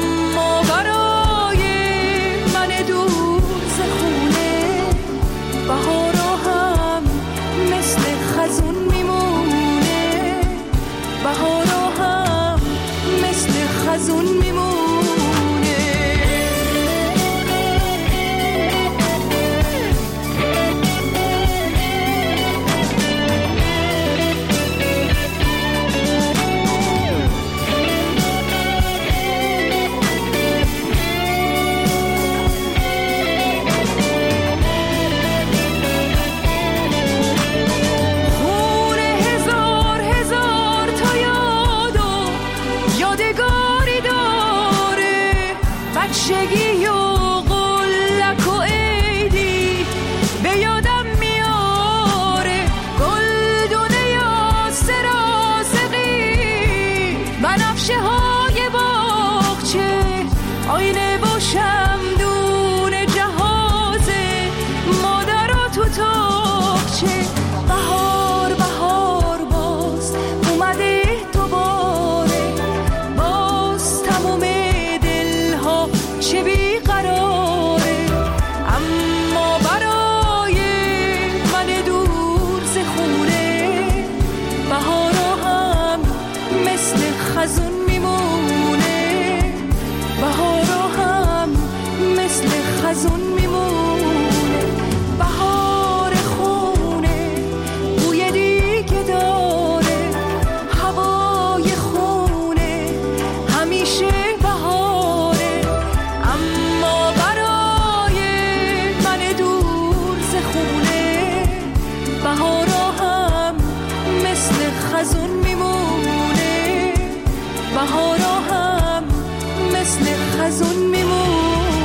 اما برای من دور ز خونه بهارا هم مثل خزون میمونه، بهارا هم مثل خزون میمونه. بچگی و قلک و عیدی به یادم میاره، گلدونه یا سراسقی بنفشه های باغچه، آینه و شمدون جهازه مادر و تو تاقچه. بهار بهار باز اومده دوباره، باز تموم چه بیقراره، اما برای من دور ز خونه بهارا هم مثل خزون میمونه، بهارا هم مثل خزون میمونه. بهار خونه بوی دیگه داره، هوای خونه همیشه بهاره، اما برای من دور ز خونه بهارا هم مثل خزون میمونه، بهارا هم مثل خزون میمونه.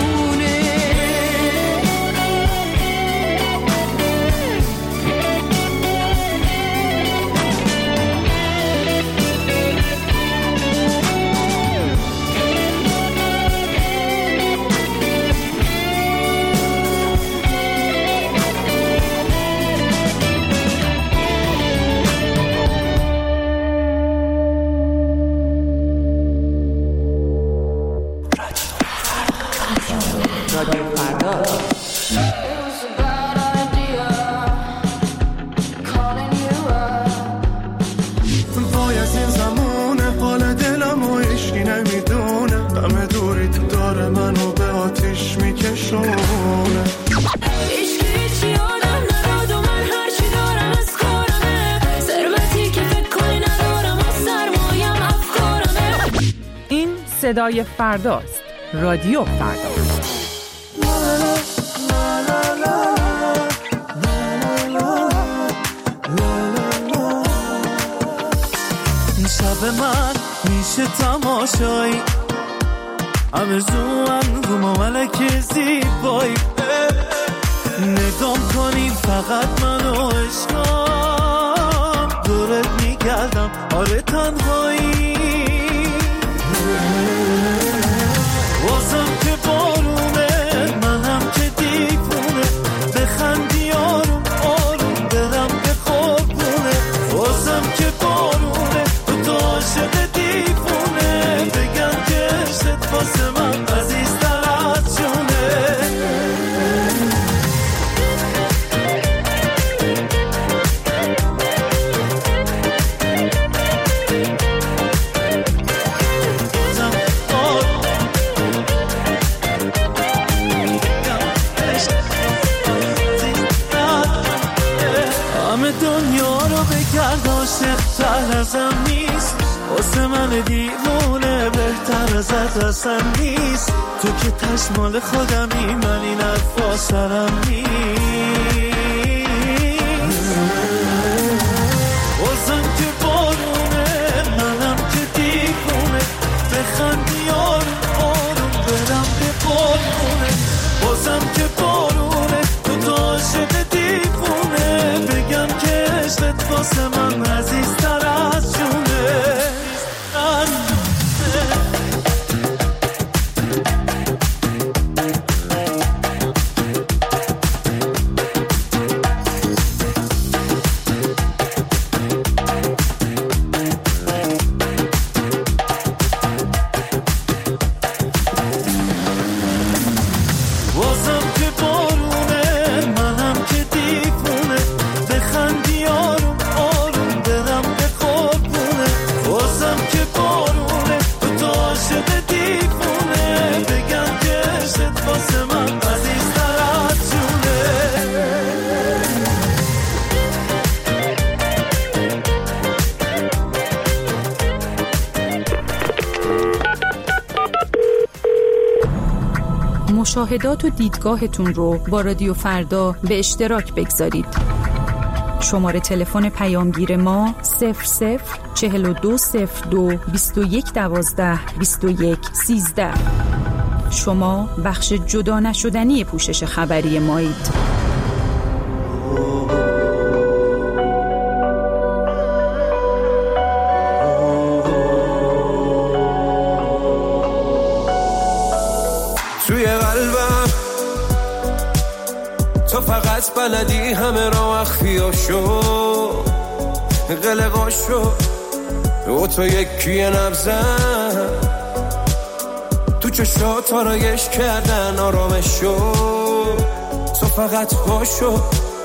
وای از این زمونه حال دلم و عشقی نمیدونه، دم دوری تو داره منو به آتیش میکشونه. عشقی چی آدم نداد و من هرچی دارم از کارمه، ثروتی که فکر کنی ندارم و سرمایم افکارمه. این صدای فرداست، رادیو فردا. شب من میشه تماشایی، آرزوام رو ملک زیبایی، نگام کنی فقط منو عشقام، دورت میگردم آره تنهایی، واسم که بارونه منم که دیوونه، بخندی آروم آروم برم به خوابونه، واسم که بارونه تو عاشق دیوونه، بگم که عشقت واسه من عزیزتر از جونه. همه دنیا رو بگرد عاشق تر ازم نیست، واسه من دیوونه بهتر ازت اصلا نیست، تو که تشمال خودمی من این حرفا سرم نیست، واسم که بارونه منم که دیوونه، بخندی آروم آروم برم به بارونه، واسم که بارونه تو عاشق دیوونه، بگم که عشقت واسه من عزیزتر از جونه. مشاهدات و دیدگاهتون رو با رادیو فردا به اشتراک بگذارید. شماره تلفن پیامگیر ما 004202 2112 2113. شما بخش جدا نشدنی پوشش خبری مایید. توی قلبم تو فقط بلدی همه را اخفیاشو قلقاشو و تو یکی نبزن تو چشات آرایش کردن آرامشو تو فقط باشو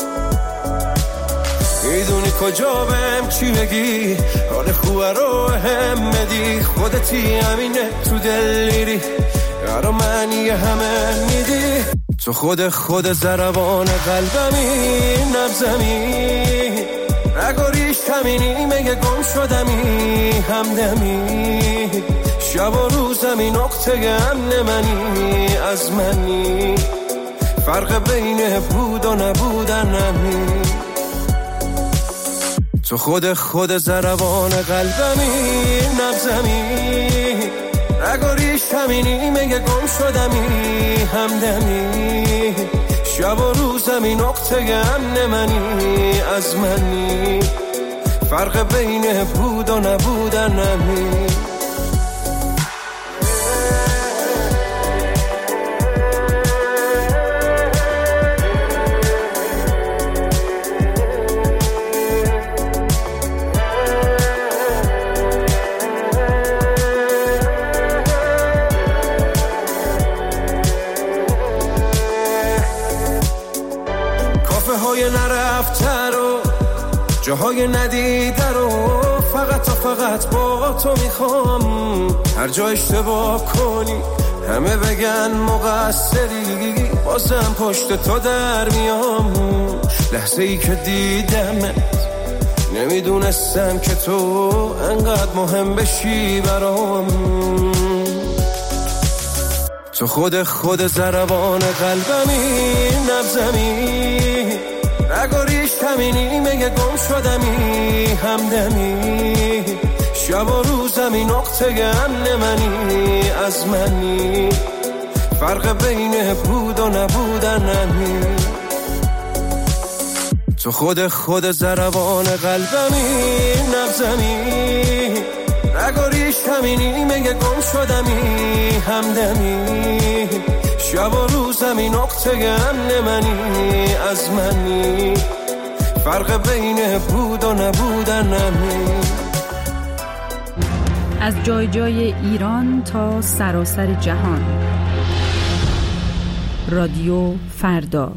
میدونی کجا بهم چی بگی حال خوبه رو هم بدی خودتی همینه تو دل میری یارو معنی همه میدی تو خود ضربان قلبمی نبزمی نگاریش همینی مگه گم شدمی همدمی شب و روزمی نقطه امن منی از منی فرق بین بود و نبودن نمی تو خود ضربان قلبمی نبزمی نگاریش همینی مگه گم شدمی همدمی شب و روزمی نقطه امن منی از منی فرق بین بود و نبودن نمی نرفته رو جاهای ندیده رو فقط با تو میخوام هر جا اشتباه کنی همه بگن مقصری بازم پشت تو در میام لحظه ای که دیدمت نمیدونستم که تو انقدر مهم بشی برام تو خود ضربان قلبمی نبزمی نگاریش همینی مگه گم شدمی همدمی شب و روزمی نقطه امن منی از منی فرق بین بود و نبودن نمی تو خود ضربان قلبمی نبزمی نگاریش همینی مگه گم شدمی همدمی شب و روزمی نقطه امن منی از منی فرق بین بود و نبودن نمی از جای ایران تا سراسر جهان رادیو فردا.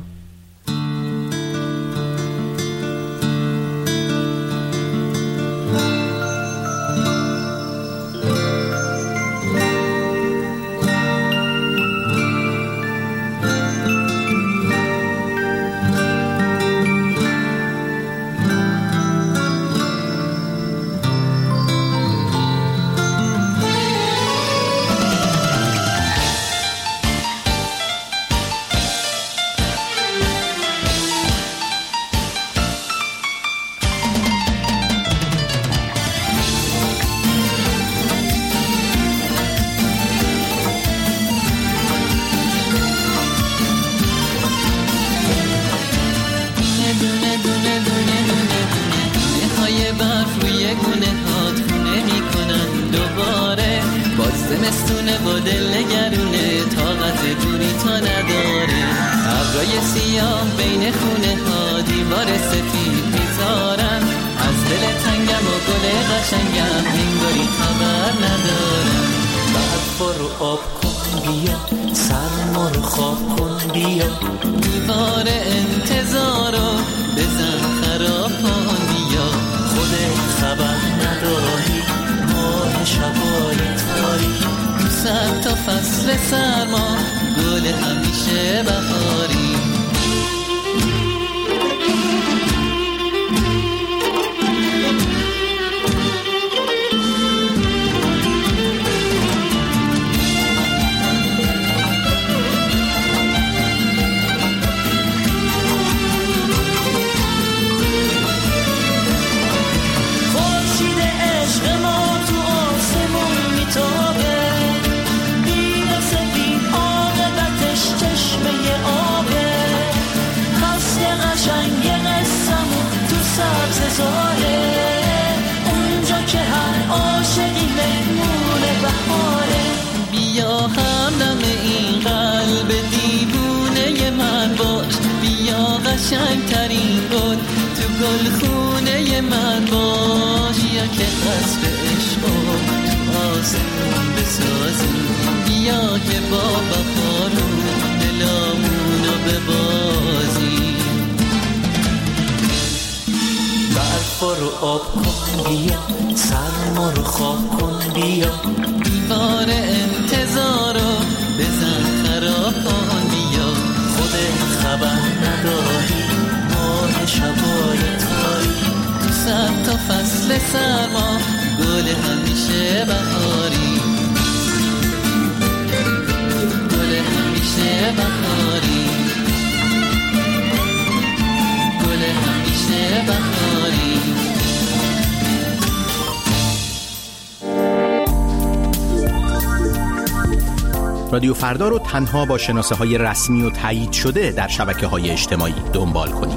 زمستونه با دل نگرونه طاقت دوری تا نداره ابرای سیاه بین خونه ها دیوار سفید میذارن از دل تنگم و گل قشنگم انگاری خبر ندارم برفا رو آب کن بیا سرما رو خواب کن بیا دیوار انتظارو بزن خراب کن بیا خودت خبر نداری ماه شبای تاری دوست تا فصل سرما گل همیشه بهاری بهاره، اونجا که هر عاشقی مهمون بهاره. بیا همدم این قلب دیوونه من باش، بیا قشنگترین گل تو گلخونه من باش. یا که قصد عشقو تو آسمون بسازی، بیا که با بخارون دلامونو ببازی. برفا رو آب کن بیا، سرما رو خواب کن بیا، دیوار انتظارو بزن خراب کن بیا. خودت خبر نداری ماه شبای تاری، تو صد تا فصل سرما گل همیشه بهاری، گل همیشه بهاری، گل همیشه بهاری. رادیو فردا رو تنها با شناسه های رسمی و تایید شده در شبکه های اجتماعی دنبال کنید.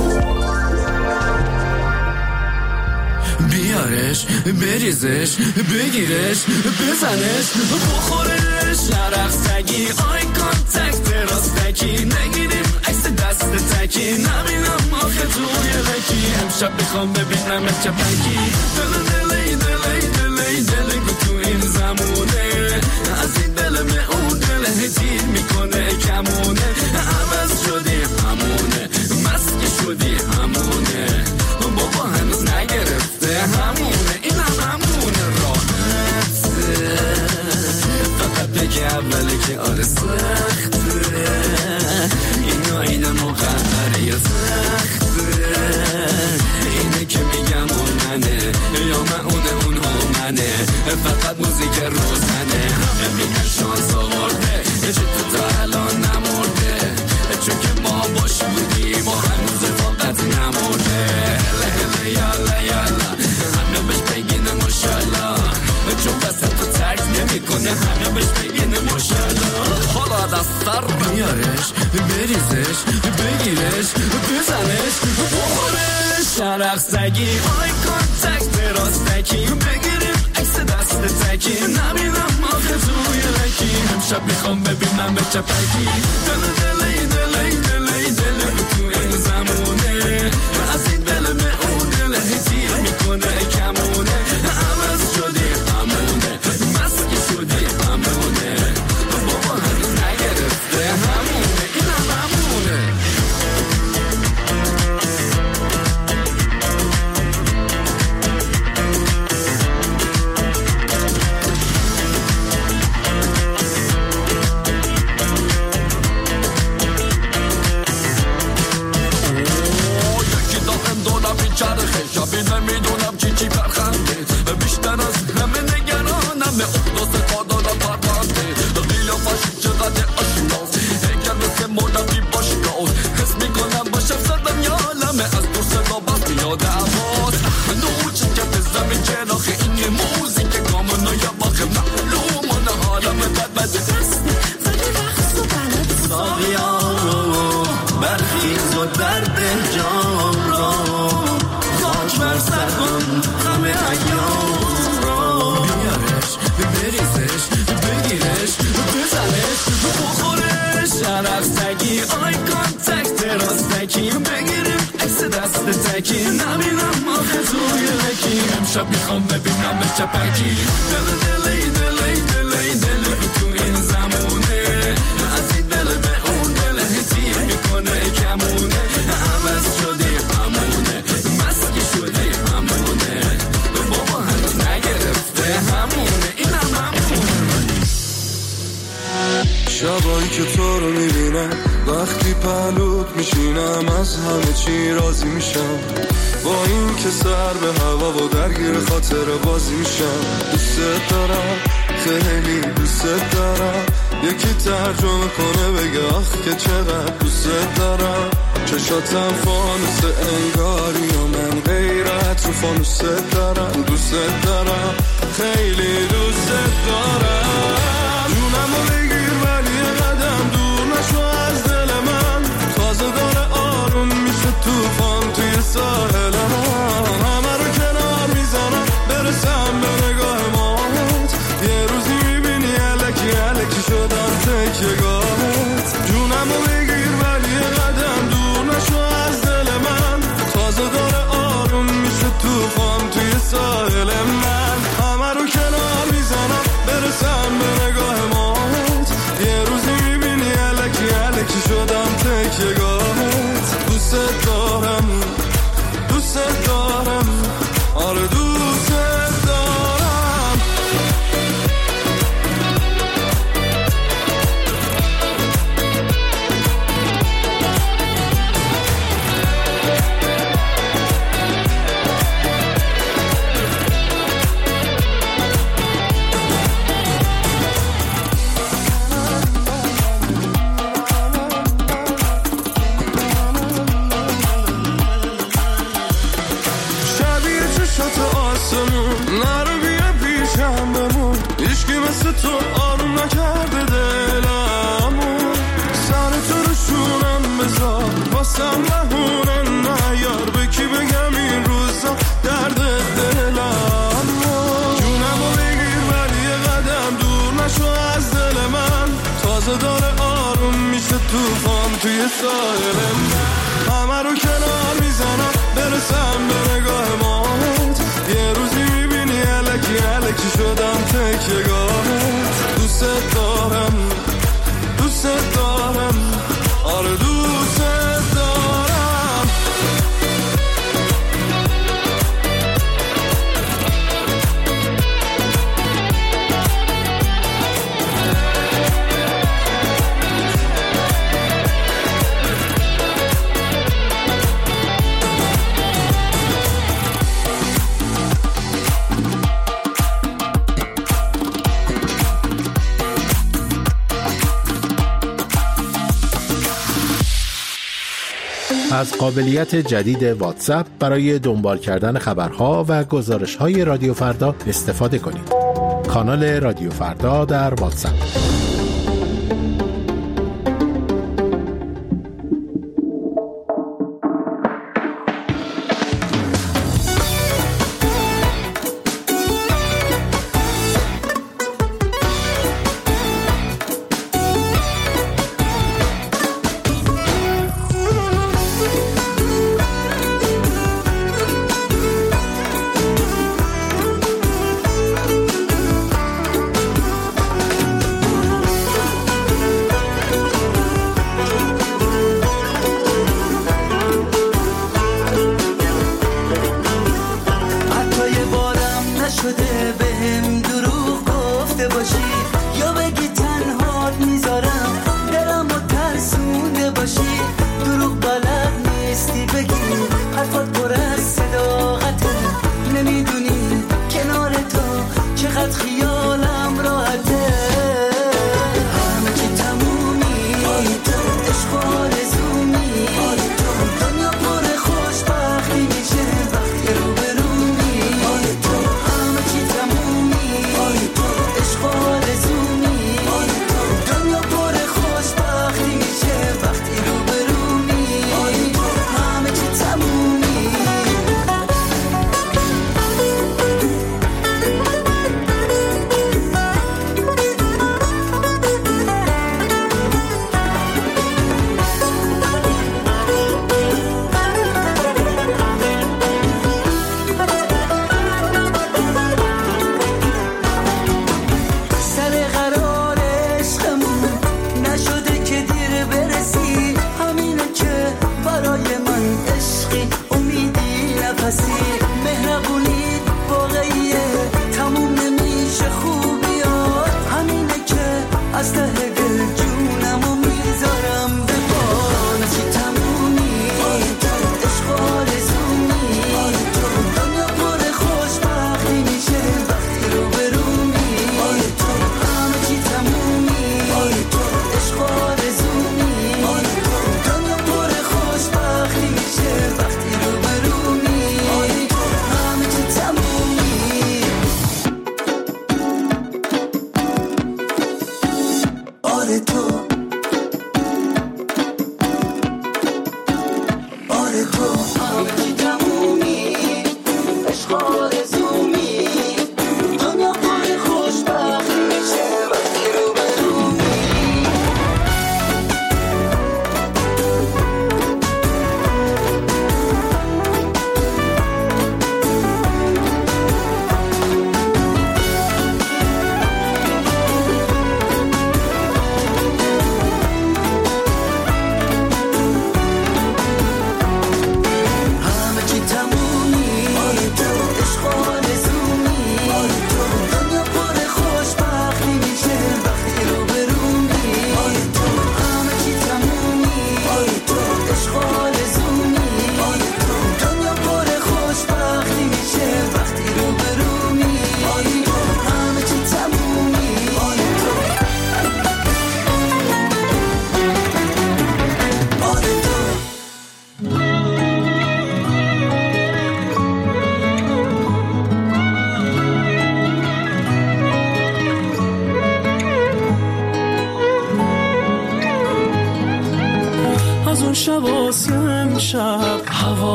بیارش، بریزش، بگیرش، بزنش، بخورش، نرخ سگی، آی کانتکت راستکی، نگیریم عکس دست تکی، نبینم آخه توی لکی، امشب میخوام ببینم چپکی، دلی تو این زمونه، از این دل به اون دل هدیر میکنه کمونه، عوض شدی همونه، مسک شدی همونه، بابا هنوز نگرفته همونه، این همونه راحته، فقط بگه اولی که آره سخته، این آینه مقدره یا سخته، اینه که میگم اون منه یا من اون منه، فقط موزیک روزنه، همه میگن شانس آورده، چه تو الان نمورده، چون که ما باش بودیم و هنوز فقط نمورده، هله یالا همه بهش بگینه ماشالله، چون بس تو ترک نمی کنه، همه بهش بگینه ماشالله. حالا دست سر بیارش، بریزش، بگیرش، بزنش، بخورش، نرخ سگی، آی کانتکت راستکی، بگیریم عکس دست تکی، نبینم آخه توی لکی، امشب میخوام ببینم به چپکی، دل تو این زمونه، از این دل به اون دل هدیر میکنه کمونه، عوض شدی همونه، مسکی شدی همونه، بابا هنوز نگرفته همونه، این همونه. چرخه شبی نمیدونم چی پرخنده، بیشتر از همه نگرانم اقداس قادارم پرونده، قیافش چقدر آشناست، هیکل مثل مولوی باشگاه، حس میکنم با شف زدم یالمه، از دور صدا بس میاد عواز، نور چکت زمین چراخه، این موزیک گامنو یا باخه معلومانه، حالم بد دست ولی رقص و بلد ساقیان رو برخیز و درد جام را، خاک بر سر کن همه ایام را، بیارش، بریزش، بگیرش، بزنش، بخورش، نرخ سگی، آی کانتکت راستکی، بگیریم عکس دست تکی، نبینم آخه توی لکی، امشب میخوام ببینم به چپکی، دل تو این زمونه، از این دل به اون دل هدیر میکنه کمونه، عوض شدی همونه، مسکی شدی همونه، بابا هنوز نگرفته همونه، این همونه. شبایی که تو رو میبینم، وقتی پهلوت میشینم، از همه چی راضی میشم، با این که سر به هوا و درگیر خاطر بازی میشم، دوست دارم خیلی دوست دارم، یکی ترجمه کنه بگه آخ که چقدر دوست دارم، چشاتم فانوس انگاری و من غیرت رو فانوس دارم، دوست دارم خیلی دوست دارم، جونمو بگیر ولی قدم دور نشو از دل من، تازه داره آروم میشه توفان توی ساحل من، تو آروم نکرده دلمو، سر تو رو شونم بذار واسم نهونن نیار، به کی بگم این روزا درد دلمو، جونمو بگیر ولی یه قدم دور نشو از دل من، تازه داره آروم میشه توفان توی ساحل من، همه رو کنار میزنم برسم به نگاه ماهت، یه روزی میبینی الکی الکی شدم تکیه‌گاهت، دوست دارم دوست دارم آره دوست دارم. از قابلیت جدید واتساپ برای دنبال کردن خبرها و گزارش‌های رادیو فردا استفاده کنید. کانال رادیو فردا در واتساپ.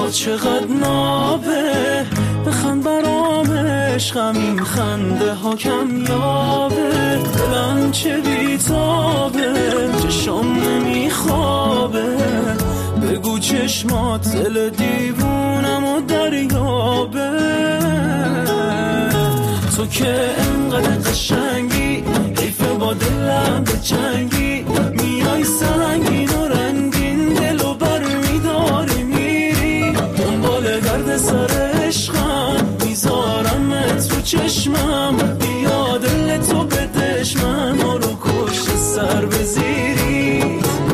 چقدر نابه، بخند برام عشقم این خنده ها کم یابه. دلم چه بیتابه، چشم نمیخوابه، بگو چشمات دل دیوونم و دریابه. تو که انقدر قشنگی، حیفه با دلم به جنگی، میای سنگین و رنگین دلو بر میداری میری. دنبال درد سر عشقم میذارمت رو چشمم، بیا دل تو به دشمن ما رو کشت سر بزیری.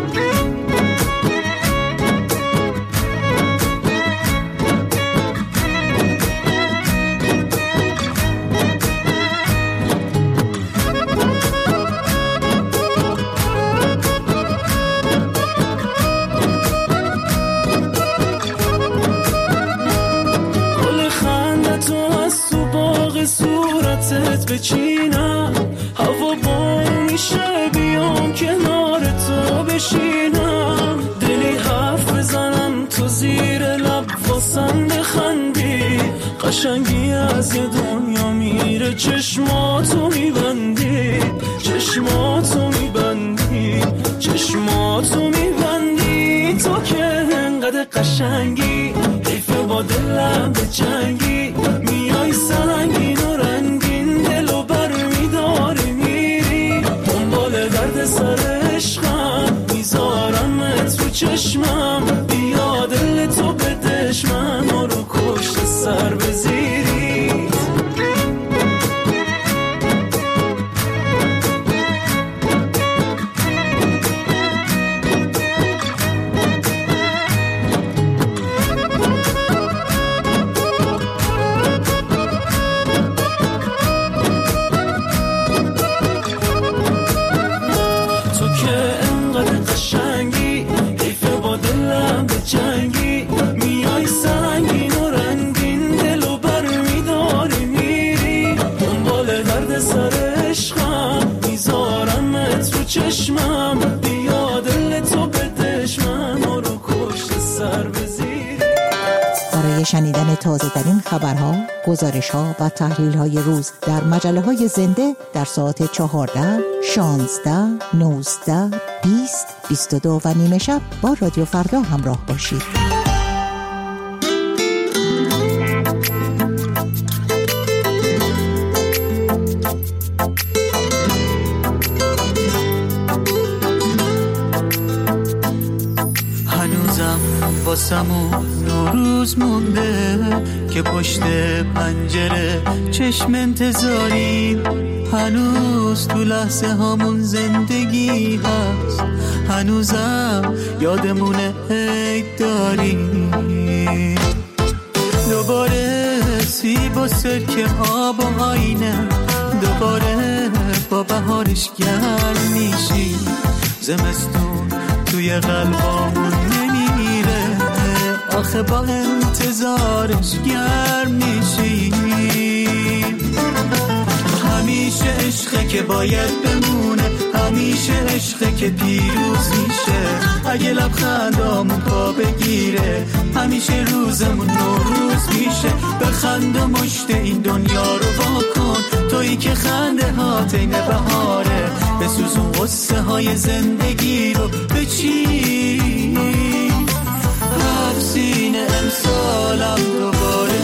صورتت بچینم، هوا بارون میشه بیام کنار تو بشینم. دلی حرف بزنم تو زیر لب واسم بخندی، قشنگی از یه دنیا میره چشماتو میبندی، چشماتو میبندی، چشماتو میبندی. تو که انقدر قشنگی، حیفه با دلم به جنگی، میای سنگین و رنگین دلو بر میداری میری. دنبال درد سر عشقم میذارمت رو چشمم، بیا دل تو به دشمن ما رو کشت سر بزیری. چشمم بیا دل تو به دشمن ما رو کشت سر بزیر. برای شنیدن تازه ترین خبرها، گزارش‌ها و تحلیل‌های روز در مجله‌های زنده در ساعت 14، 16، 19، 20، 22 و نیمه شب با رادیو فردا همراه باشید. واسمون نوروز مونده که پشت پنجره چشم انتظاری، هنوز تو لحظه هامون زندگی هست، هنوزم یادمونه عید داریم. دوباره سیب و سرکه آب و آینه، دوباره با بهارش گرم میشی، زمستون توی قلبامون نمیره، آخه با انتظارش گرم میشی. همیشه عشقه که باید بمونه، همیشه عشقه که پیروز میشه، اگه لبخندامون پا بگیره، همیشه روزمون نوروز میشه. بخند و مشت این دنیا رو واکن، تویی که خنده ها تین بهاره، بسوزون قصه های زندگی رو بچین. حفظین امسالم دوباره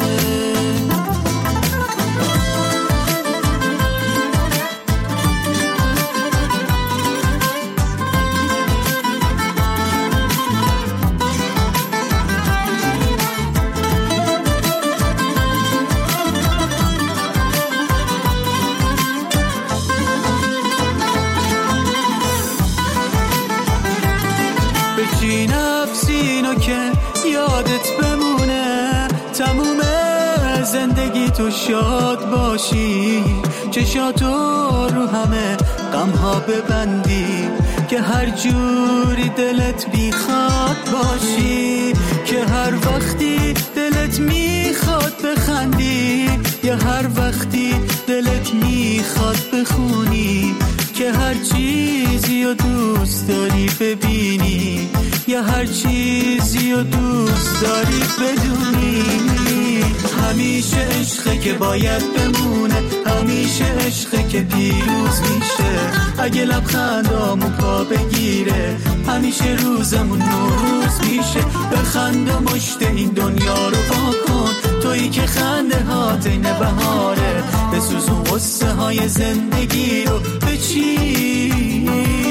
بچین نفسینو که یادت بمونه، تموم زندگی تو شاد باشی، چشاتو رو همه غمها ببندی، که هر جوری دلت بیخواد باشی، که هر وقتی دلت میخواد بخندی، یا هر وقتی دلت میخواد بخونی، که هر چیزی رو دوست داری ببینی، یا هر چیزی میگی و دوست داری بدونی همیشه عشقه که باید بمونه، همیشه عشقه که پیروز میشه. اگه لبخندامون پا بگیره همیشه روزمون نوروز میشه. بخند و مشت این دنیا رو واکن، تویی که خنده ها دین بهاره. بسوزون قصه های زندگی رو بچین،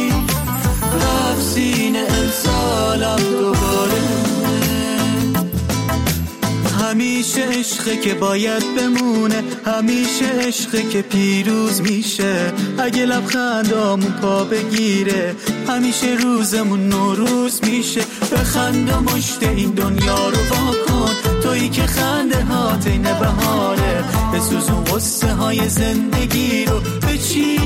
رفسین امسالم دوباره. همیشه عشقه که باید بمونه، همیشه عشقه که پیروز میشه. اگه لبخندامون پا بگیره همیشه روزمون نوروز میشه. بخند و مشت این دنیا رو واکن، تویی که خنده ها دین بهاره. بسوزون قصه های زندگی رو بچین،